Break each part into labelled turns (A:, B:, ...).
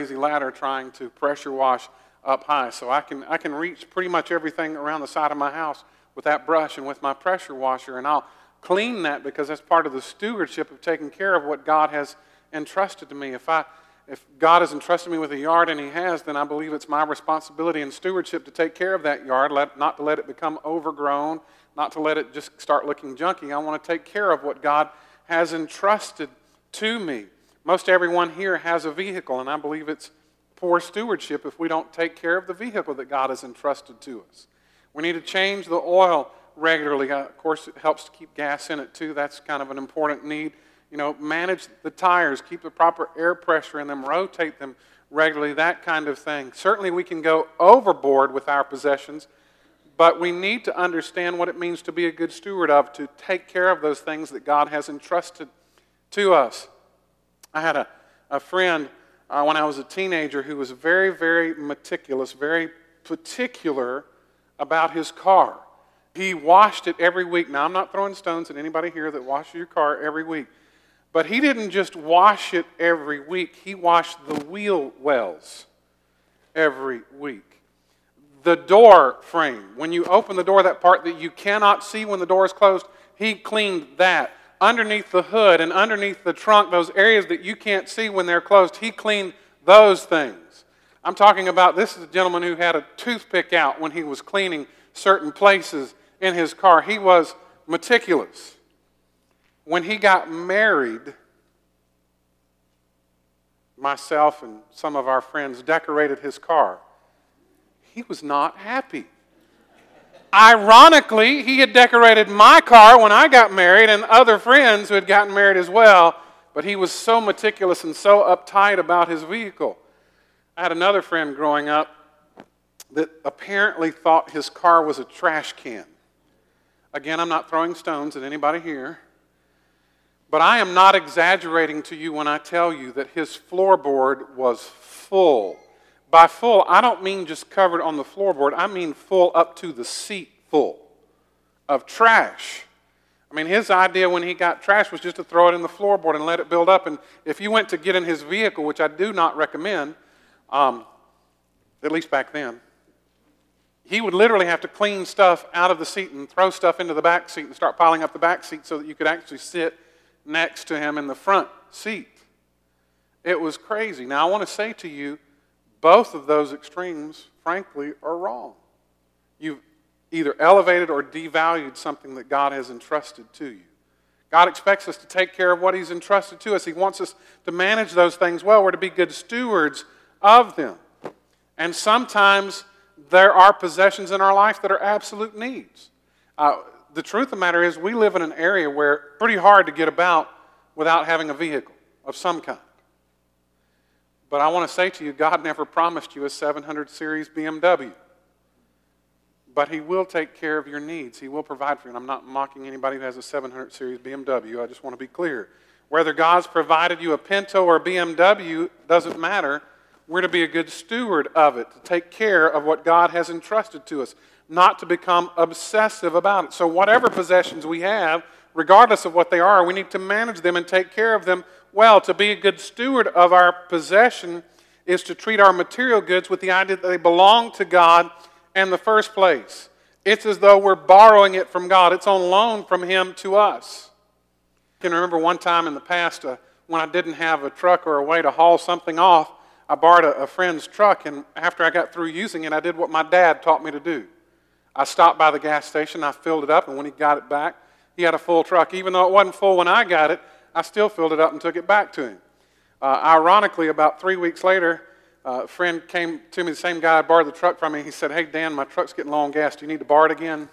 A: crazy ladder trying to pressure wash up high. So I can reach pretty much everything around the side of my house with that brush and with my pressure washer, and I'll clean that because that's part of the stewardship of taking care of what God has entrusted to me. If God has entrusted me with a yard, and He has, then I believe it's my responsibility and stewardship to take care of that yard, not to let it become overgrown, not to let it just start looking junky. I want to take care of what God has entrusted to me. Most everyone here has a vehicle, and I believe it's poor stewardship if we don't take care of the vehicle that God has entrusted to us. We need to change the oil regularly. Of course, it helps to keep gas in it too. That's kind of an important need. Manage the tires, keep the proper air pressure in them, rotate them regularly, that kind of thing. Certainly we can go overboard with our possessions, but we need to understand what it means to be a good steward of, to take care of those things that God has entrusted to us. I had a friend when I was a teenager who was very, very meticulous, very particular about his car. He washed it every week. Now, I'm not throwing stones at anybody here that washes your car every week. But he didn't just wash it every week. He washed the wheel wells every week. The door frame, when you open the door, that part that you cannot see when the door is closed, he cleaned that. Underneath the hood and underneath the trunk, those areas that you can't see when they're closed, he cleaned those things. I'm talking about, this is a gentleman who had a toothpick out when he was cleaning certain places in his car. He was meticulous. When he got married, myself and some of our friends decorated his car. He was not happy. Ironically, he had decorated my car when I got married and other friends who had gotten married as well, but he was so meticulous and so uptight about his vehicle. I had another friend growing up that apparently thought his car was a trash can. Again, I'm not throwing stones at anybody here, but I am not exaggerating to you when I tell you that his floorboard was full. By full, I don't mean just covered on the floorboard. I mean full up to the seat full of trash. I mean, his idea when he got trash was just to throw it in the floorboard and let it build up. And if you went to get in his vehicle, which I do not recommend, at least back then, he would literally have to clean stuff out of the seat and throw stuff into the back seat and start piling up the back seat so that you could actually sit next to him in the front seat. It was crazy. Now, I want to say to you, both of those extremes, frankly, are wrong. You've either elevated or devalued something that God has entrusted to you. God expects us to take care of what He's entrusted to us. He wants us to manage those things well. We're to be good stewards of them. And sometimes there are possessions in our life that are absolute needs. The truth of the matter is we live in an area where it's pretty hard to get about without having a vehicle of some kind. But I want to say to you, God never promised you a 700 series BMW. But He will take care of your needs. He will provide for you. And I'm not mocking anybody who has a 700 series BMW. I just want to be clear. Whether God's provided you a Pinto or a BMW doesn't matter. We're to be a good steward of it, to take care of what God has entrusted to us, not to become obsessive about it. So whatever possessions we have, regardless of what they are, we need to manage them and take care of them well. To be a good steward of our possession is to treat our material goods with the idea that they belong to God in the first place. It's as though we're borrowing it from God. It's on loan from Him to us. I can remember one time in the past when I didn't have a truck or a way to haul something off, I borrowed a friend's truck, and after I got through using it, I did what my dad taught me to do. I stopped by the gas station, I filled it up, and when he got it back, he had a full truck. Even though it wasn't full when I got it, I still filled it up and took it back to him. Ironically, about 3 weeks later, a friend came to me, the same guy I borrowed the truck from me. He said, "Hey, Dan, my truck's getting low on gas. Do you need to borrow it again?"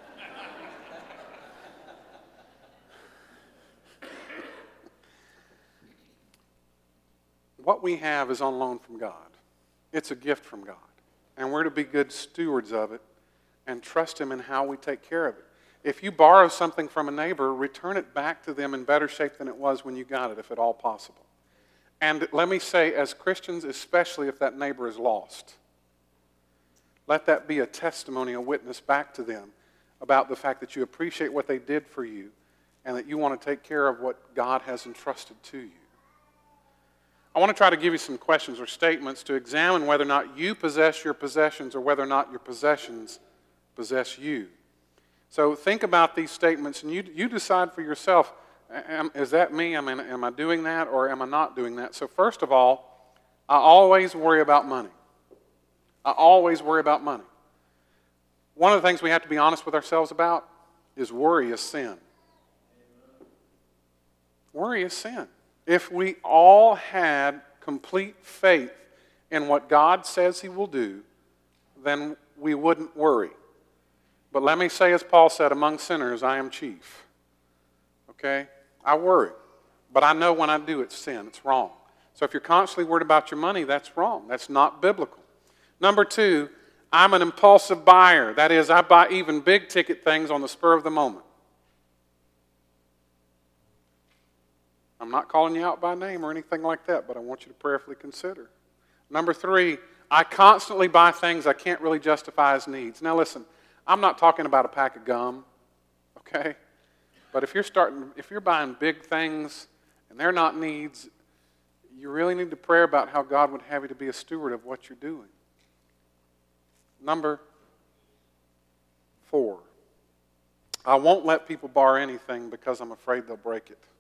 A: What we have is on loan from God. It's a gift from God. And we're to be good stewards of it and trust Him in how we take care of it. If you borrow something from a neighbor, return it back to them in better shape than it was when you got it, if at all possible. And let me say, as Christians, especially if that neighbor is lost, let that be a testimony, a witness back to them about the fact that you appreciate what they did for you and that you want to take care of what God has entrusted to you. I want to try to give you some questions or statements to examine whether or not you possess your possessions or whether or not your possessions possess you. So think about these statements and you decide for yourself, is that me? Am I doing that or am I not doing that? So first of all, I always worry about money. I always worry about money. One of the things we have to be honest with ourselves about is worry is sin. Worry is sin. If we all had complete faith in what God says He will do, then we wouldn't worry. But let me say, as Paul said, among sinners I am chief. Okay? I worry. But I know when I do it's sin. It's wrong. So if you're constantly worried about your money, that's wrong. That's not biblical. Number two, I'm an impulsive buyer. That is, I buy even big ticket things on the spur of the moment. I'm not calling you out by name or anything like that, but I want you to prayerfully consider. Number three, I constantly buy things I can't really justify as needs. Now listen, I'm not talking about a pack of gum, okay? But if you're buying big things and they're not needs, you really need to pray about how God would have you to be a steward of what you're doing. Number four, I won't let people borrow anything because I'm afraid they'll break it.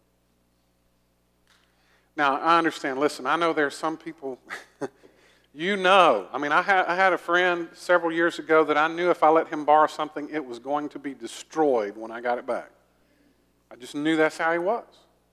A: Now, I understand. Listen, I know there's some people, I had a friend several years ago that I knew if I let him borrow something, it was going to be destroyed when I got it back. I just knew that's how he was.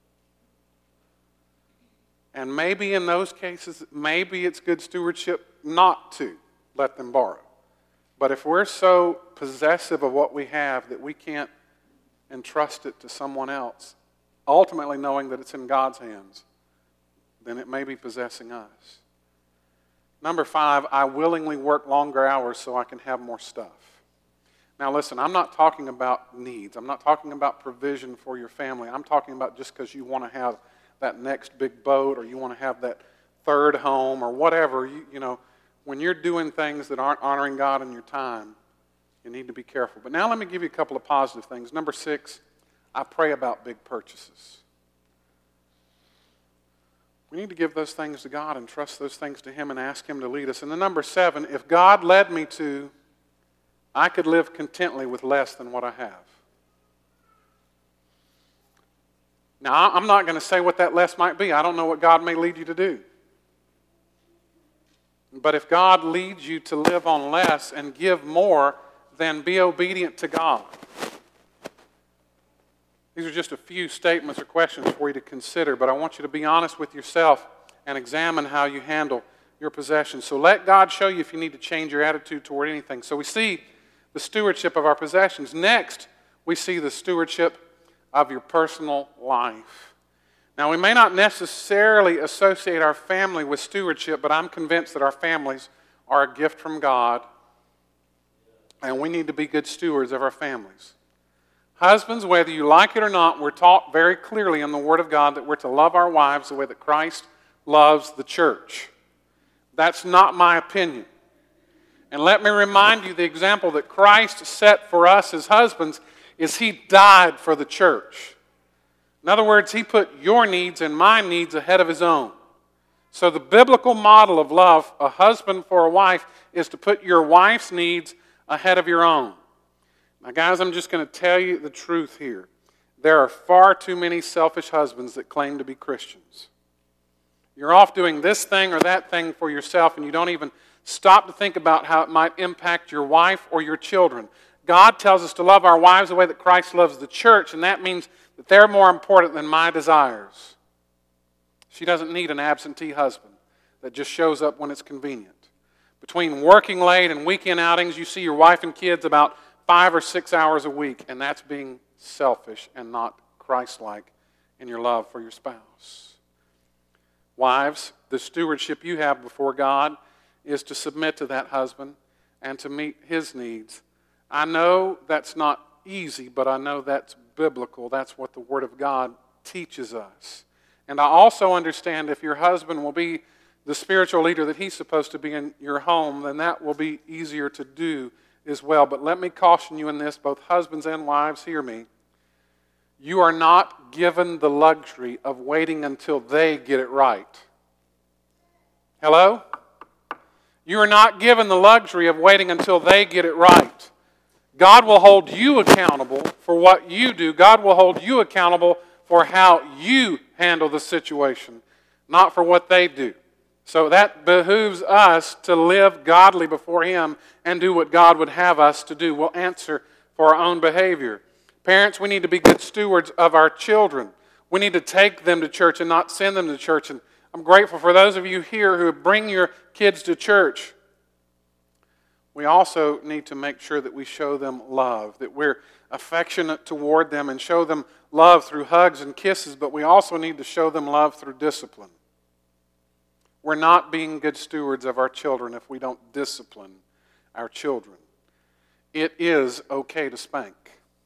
A: And maybe in those cases, maybe it's good stewardship not to let them borrow. But if we're so possessive of what we have that we can't entrust it to someone else, ultimately knowing that it's in God's hands, then it may be possessing us. Number five, I willingly work longer hours so I can have more stuff. Now listen, I'm not talking about needs. I'm not talking about provision for your family. I'm talking about just because you want to have that next big boat or you want to have that third home or whatever. When you're doing things that aren't honoring God in your time, you need to be careful. But now let me give you a couple of positive things. Number six, I pray about big purchases. We need to give those things to God and trust those things to Him and ask Him to lead us. And then number seven, if God led me to, I could live contently with less than what I have. Now, I'm not going to say what that less might be. I don't know what God may lead you to do. But if God leads you to live on less and give more, then be obedient to God. These are just a few statements or questions for you to consider, but I want you to be honest with yourself and examine how you handle your possessions. So let God show you if you need to change your attitude toward anything. So we see the stewardship of our possessions. Next, we see the stewardship of your personal life. Now, we may not necessarily associate our family with stewardship, but I'm convinced that our families are a gift from God, and we need to be good stewards of our families. Husbands, whether you like it or not, we're taught very clearly in the Word of God that we're to love our wives the way that Christ loves the church. That's not my opinion. And let me remind you, the example that Christ set for us as husbands is He died for the church. In other words, He put your needs and my needs ahead of His own. So the biblical model of love, a husband for a wife, is to put your wife's needs ahead of your own. Now, guys, I'm just going to tell you the truth here. There are far too many selfish husbands that claim to be Christians. You're off doing this thing or that thing for yourself, and you don't even stop to think about how it might impact your wife or your children. God tells us to love our wives the way that Christ loves the church, and that means that they're more important than my desires. She doesn't need an absentee husband that just shows up when it's convenient. Between working late and weekend outings, you see your wife and kids about 5 or 6 hours a week, and that's being selfish and not Christ-like in your love for your spouse. Wives, the stewardship you have before God is to submit to that husband and to meet his needs. I know that's not easy, but I know that's biblical. That's what the Word of God teaches us. And I also understand if your husband will be the spiritual leader that he's supposed to be in your home, then that will be easier to do as well. But let me caution you in this, both husbands and wives, hear me. You are not given the luxury of waiting until they get it right. Hello? You are not given the luxury of waiting until they get it right. God will hold you accountable for what you do. God will hold you accountable for how you handle the situation, not for what they do. So that behooves us to live godly before Him and do what God would have us to do. We'll answer for our own behavior. Parents, we need to be good stewards of our children. We need to take them to church and not send them to church. And I'm grateful for those of you here who bring your kids to church. We also need to make sure that we show them love, that we're affectionate toward them and show them love through hugs and kisses, but we also need to show them love through discipline. We're not being good stewards of our children if we don't discipline our children. It is okay to spank.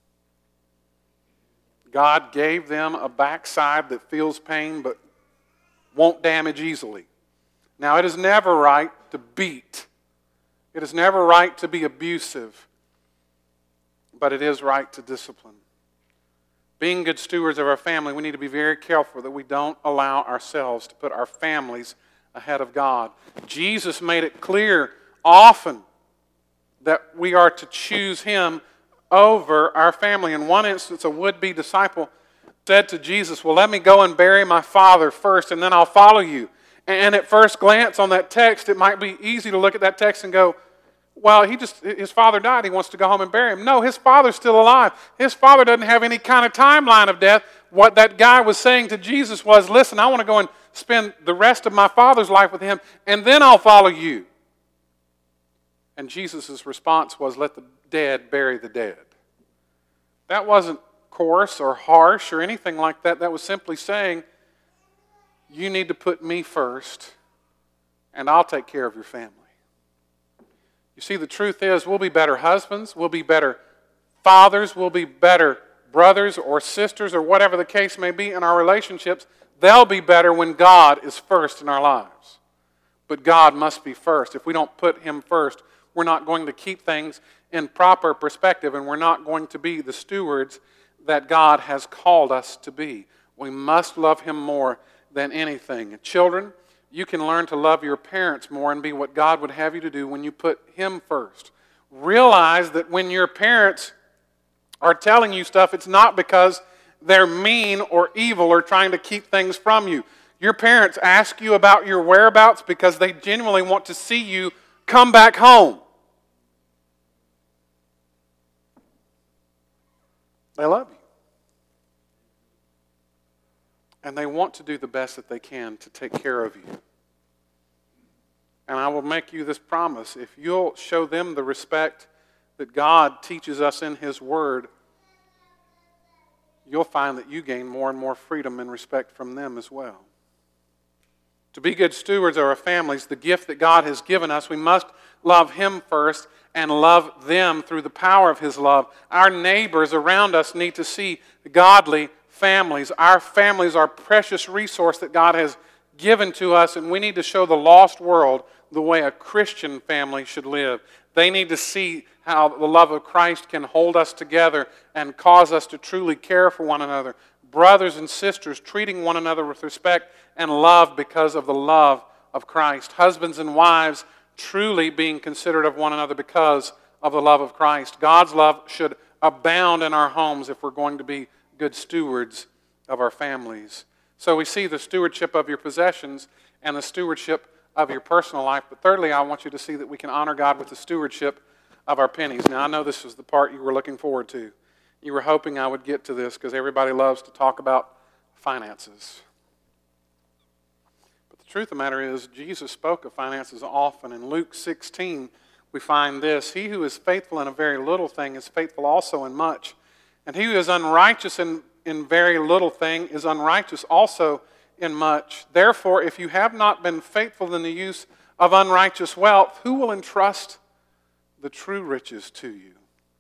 A: God gave them a backside that feels pain but won't damage easily. Now, it is never right to beat. It is never right to be abusive, but it is right to discipline. Being good stewards of our family, we need to be very careful that we don't allow ourselves to put our families ahead of God. Jesus made it clear often that we are to choose Him over our family. In one instance, a would-be disciple said to Jesus, well, let me go and bury my father first, and then I'll follow you. And at first glance on that text, it might be easy to look at that text and go, well, his father died. He wants to go home and bury him. No, his father's still alive. His father doesn't have any kind of timeline of death. What that guy was saying to Jesus was, listen, I want to go and spend the rest of my father's life with him, and then I'll follow you. And Jesus' response was, let the dead bury the dead. That wasn't coarse or harsh or anything like that. That was simply saying, you need to put me first, and I'll take care of your family. You see, the truth is, we'll be better husbands, we'll be better fathers, we'll be better brothers or sisters or whatever the case may be in our relationships. They'll be better when God is first in our lives. But God must be first. If we don't put Him first, we're not going to keep things in proper perspective, and we're not going to be the stewards that God has called us to be. We must love Him more than anything. Children, you can learn to love your parents more and be what God would have you to do when you put Him first. Realize that when your parents are telling you stuff, it's not because they're mean or evil or trying to keep things from you. Your parents ask you about your whereabouts because they genuinely want to see you come back home. They love you. And they want to do the best that they can to take care of you. And I will make you this promise. If you'll show them the respect that God teaches us in His Word, you'll find that you gain more and more freedom and respect from them as well. To be good stewards of our families, the gift that God has given us, we must love Him first and love them through the power of His love. Our neighbors around us need to see godly families. Our families are a precious resource that God has given to us, and we need to show the lost world the way a Christian family should live. They need to see how the love of Christ can hold us together and cause us to truly care for one another. Brothers and sisters treating one another with respect and love because of the love of Christ. Husbands and wives truly being considerate of one another because of the love of Christ. God's love should abound in our homes if we're going to be good stewards of our families. So we see the stewardship of your possessions and the stewardship of your personal life. But thirdly, I want you to see that we can honor God with the stewardship of our pennies. Now, I know this was the part you were looking forward to. You were hoping I would get to this because everybody loves to talk about finances. But the truth of the matter is, Jesus spoke of finances often. In Luke 16, we find this: he who is faithful in a very little thing is faithful also in much. And he who is unrighteous in very little thing is unrighteous also in much. Therefore, if you have not been faithful in the use of unrighteous wealth, who will entrust the true riches to you?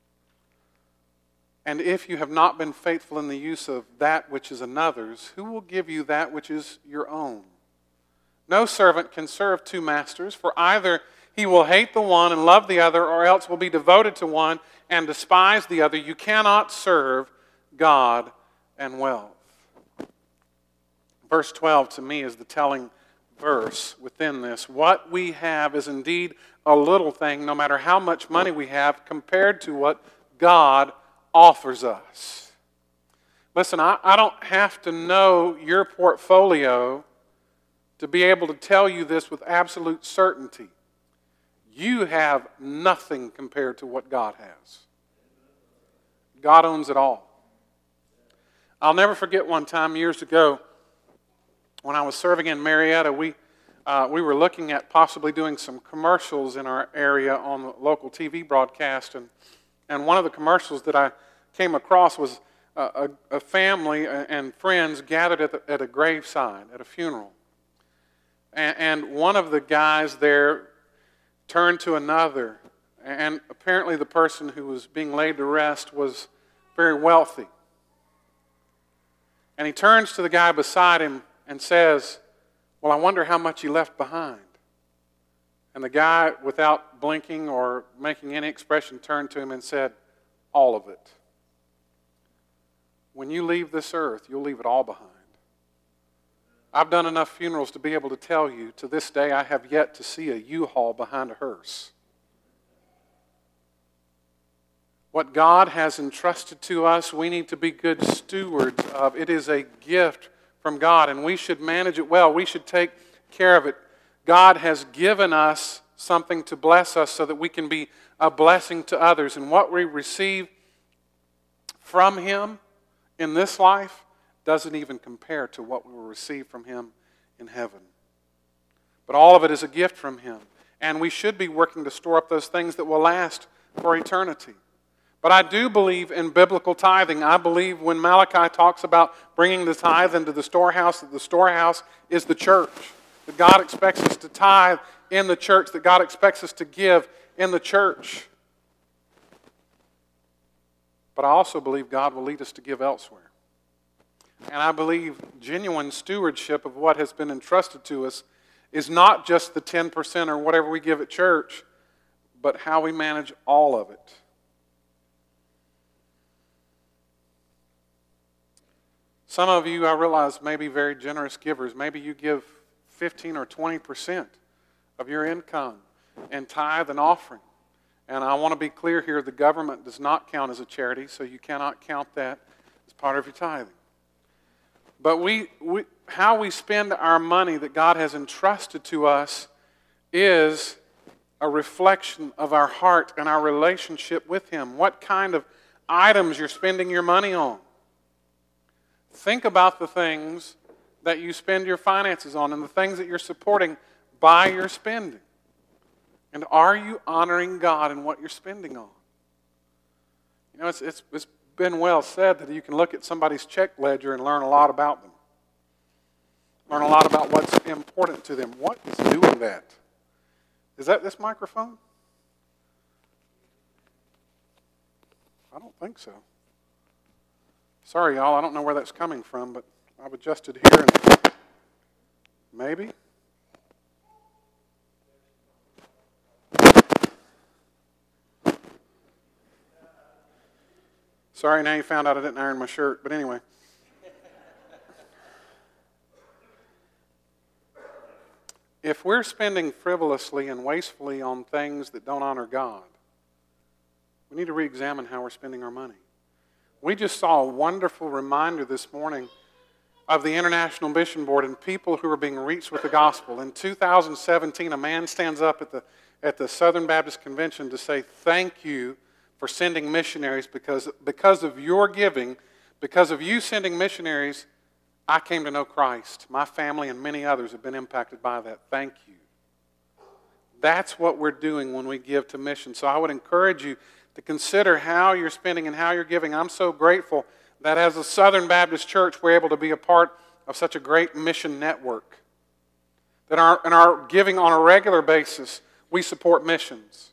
A: And if you have not been faithful in the use of that which is another's, who will give you that which is your own? No servant can serve two masters, for either he will hate the one and love the other, or else will be devoted to one and despise the other. You cannot serve God and wealth. Verse 12 to me is the telling verse within this. What we have is indeed a little thing, no matter how much money we have, compared to what God offers us. Listen, I don't have to know your portfolio to be able to tell you this with absolute certainty. You have nothing compared to what God has. God owns it all. I'll never forget one time years ago when I was serving in Marietta, we were looking at possibly doing some commercials in our area on the local TV broadcast, and one of the commercials that I came across was a family and friends gathered at a graveside, at a funeral. And one of the guys there turned to another, and apparently the person who was being laid to rest was very wealthy. And he turns to the guy beside him and says, "Well, I wonder how much you left behind." And the guy, without blinking or making any expression, turned to him and said, "All of it. When you leave this earth, you'll leave it all behind." I've done enough funerals to be able to tell you, to this day, I have yet to see a U-Haul behind a hearse. What God has entrusted to us, we need to be good stewards of. It is a gift from God, and we should manage it well. We should take care of it. God has given us something to bless us so that we can be a blessing to others. And what we receive from Him in this life doesn't even compare to what we will receive from Him in heaven. But all of it is a gift from Him. And we should be working to store up those things that will last for eternity. But I do believe in biblical tithing. I believe when Malachi talks about bringing the tithe into the storehouse, that the storehouse is the church. That God expects us to tithe in the church, that God expects us to give in the church. But I also believe God will lead us to give elsewhere. And I believe genuine stewardship of what has been entrusted to us is not just the 10% or whatever we give at church, but how we manage all of it. Some of you, I realize, may be very generous givers. Maybe you give 15 or 20% of your income in tithe and offering. And I want to be clear here, the government does not count as a charity, so you cannot count that as part of your tithing. But how we spend our money that God has entrusted to us is a reflection of our heart and our relationship with Him. What kind of items you're spending your money on. Think about the things that you spend your finances on and the things that you're supporting by your spending. And are you honoring God in what you're spending on? You know, it's been well said that you can look at somebody's check ledger and learn a lot about them. Learn a lot about what's important to them. What is doing that? Is that this microphone? I don't think so. Sorry, y'all, I don't know where that's coming from, but I've adjusted here and maybe. Sorry, now you found out I didn't iron my shirt, but anyway. If we're spending frivolously and wastefully on things that don't honor God, we need to re-examine how we're spending our money. We just saw a wonderful reminder this morning of the International Mission Board and people who are being reached with the gospel. In 2017, a man stands up at the Southern Baptist Convention to say, "Thank you for sending missionaries because of your giving, because of you sending missionaries, I came to know Christ. My family and many others have been impacted by that. Thank you." That's what we're doing when we give to mission. So I would encourage you to consider how you're spending and how you're giving. I'm so grateful that as a Southern Baptist Church, we're able to be a part of such a great mission network. That in our giving on a regular basis, we support missions.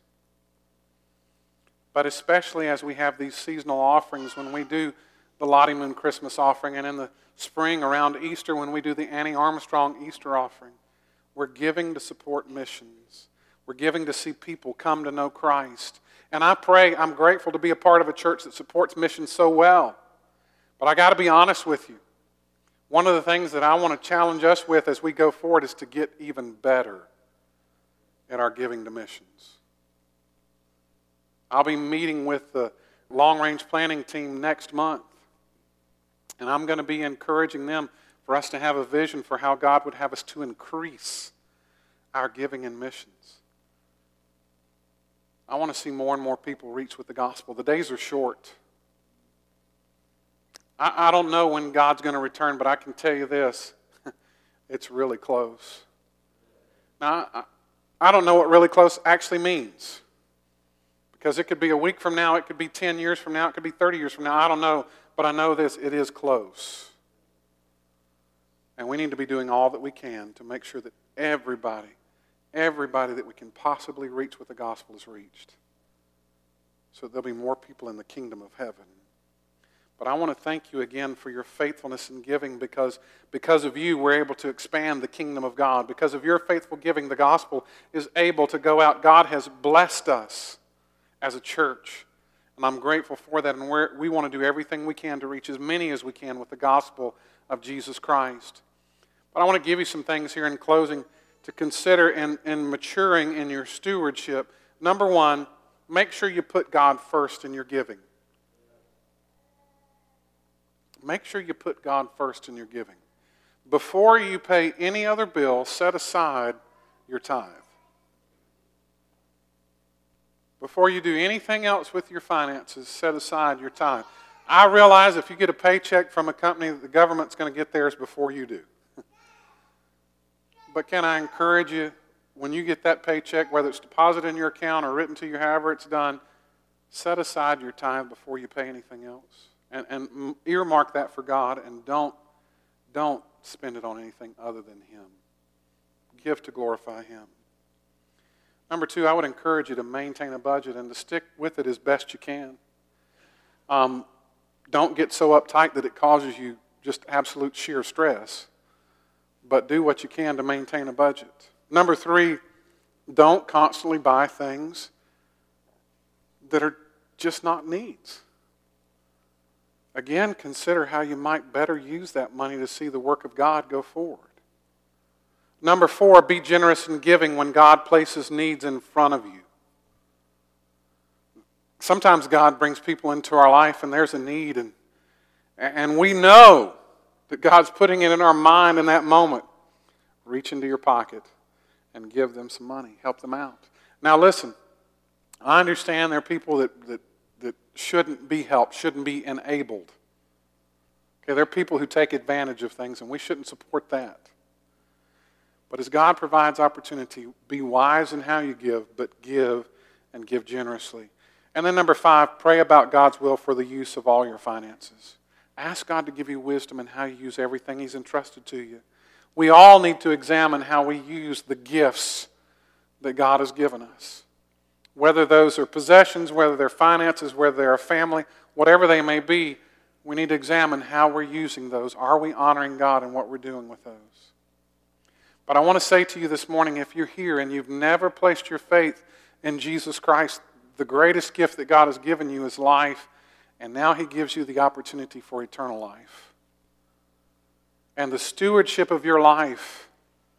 A: But especially as we have these seasonal offerings, when we do the Lottie Moon Christmas offering, and in the spring around Easter when we do the Annie Armstrong Easter offering, we're giving to support missions. We're giving to see people come to know Christ. And I pray, I'm grateful to be a part of a church that supports missions so well. But I got to be honest with you. One of the things that I want to challenge us with as we go forward is to get even better at our giving to missions. I'll be meeting with the long-range planning team next month, and I'm going to be encouraging them for us to have a vision for how God would have us to increase our giving in missions. I want to see more and more people reach with the gospel. The days are short. I don't know when God's going to return, but I can tell you this. It's really close. Now, I don't know what really close actually means. Because it could be a week from now, it could be 10 years from now, it could be 30 years from now. I don't know, but I know this, it is close. And we need to be doing all that we can to make sure that everybody that we can possibly reach with the gospel is reached. So that there'll be more people in the kingdom of heaven. But I want to thank you again for your faithfulness in giving, because of you we're able to expand the kingdom of God. Because of your faithful giving, the gospel is able to go out. God has blessed us as a church, and I'm grateful for that, and we want to do everything we can to reach as many as we can with the gospel of Jesus Christ. But I want to give you some things here in closing to consider in maturing in your stewardship. Number one, make sure you put God first in your giving. Make sure you put God first in your giving. Before you pay any other bill, set aside your tithe. Before you do anything else with your finances, set aside your tithe. I realize if you get a paycheck from a company, the government's going to get theirs before you do. But can I encourage you, when you get that paycheck, whether it's deposited in your account or written to you, however it's done, set aside your tithe before you pay anything else. And earmark that for God, and don't spend it on anything other than Him. Give to glorify Him. Number two, I would encourage you to maintain a budget and to stick with it as best you can. Don't get so uptight that it causes you just absolute sheer stress, but do what you can to maintain a budget. Number three, don't constantly buy things that are just not needs. Again, consider how you might better use that money to see the work of God go forward. Number four, be generous in giving when God places needs in front of you. Sometimes God brings people into our life and there's a need, and we know that God's putting it in our mind in that moment. Reach into your pocket and give them some money. Help them out. Now listen, I understand there are people that shouldn't be helped, shouldn't be enabled. Okay, there are people who take advantage of things, and we shouldn't support that. But as God provides opportunity, be wise in how you give, but give and give generously. And then number five, pray about God's will for the use of all your finances. Ask God to give you wisdom in how you use everything He's entrusted to you. We all need to examine how we use the gifts that God has given us. Whether those are possessions, whether they're finances, whether they're a family, whatever they may be, we need to examine how we're using those. Are we honoring God in what we're doing with those? But I want to say to you this morning, if you're here and you've never placed your faith in Jesus Christ, the greatest gift that God has given you is life, and now He gives you the opportunity for eternal life. And the stewardship of your life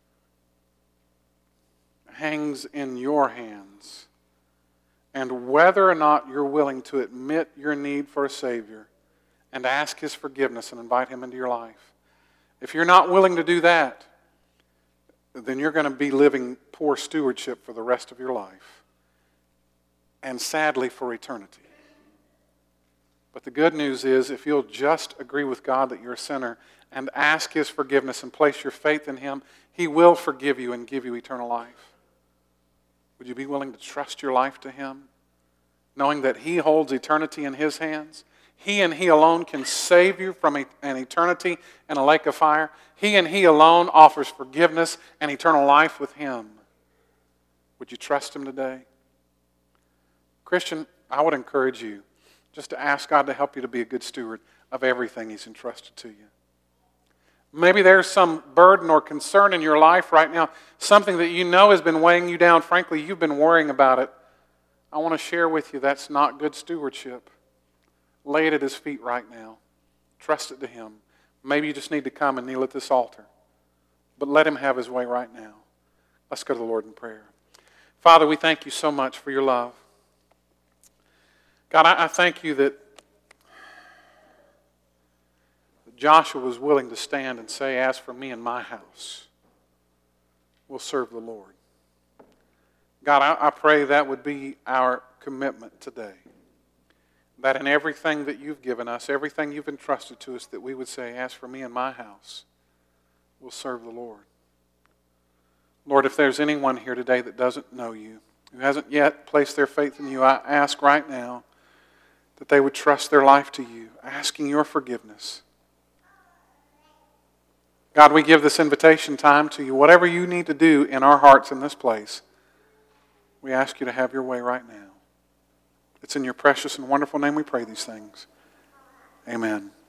A: hangs in your hands. And whether or not you're willing to admit your need for a Savior and ask His forgiveness and invite Him into your life. If you're not willing to do that, then you're going to be living poor stewardship for the rest of your life. And sadly, for eternity. But the good news is, if you'll just agree with God that you're a sinner and ask His forgiveness and place your faith in Him, He will forgive you and give you eternal life. Would you be willing to trust your life to Him, knowing that He holds eternity in His hands? He and He alone can save you from an eternity in a lake of fire. He and He alone offers forgiveness and eternal life with Him. Would you trust Him today? Christian, I would encourage you just to ask God to help you to be a good steward of everything He's entrusted to you. Maybe there's some burden or concern in your life right now, something that you know has been weighing you down. Frankly, you've been worrying about it. I want to share with you that's not good stewardship. Lay it at His feet right now. Trust it to Him. Maybe you just need to come and kneel at this altar. But let Him have His way right now. Let's go to the Lord in prayer. Father, we thank You so much for Your love. God, I thank You that Joshua was willing to stand and say, as for me and my house, we'll serve the Lord. God, I pray that would be our commitment today. That in everything that You've given us, everything You've entrusted to us, that we would say, as for me and my house, we'll serve the Lord. Lord, if there's anyone here today that doesn't know You, who hasn't yet placed their faith in You, I ask right now that they would trust their life to You, asking Your forgiveness. God, we give this invitation time to You. Whatever You need to do in our hearts in this place, we ask You to have Your way right now. It's in Your precious and wonderful name we pray these things. Amen.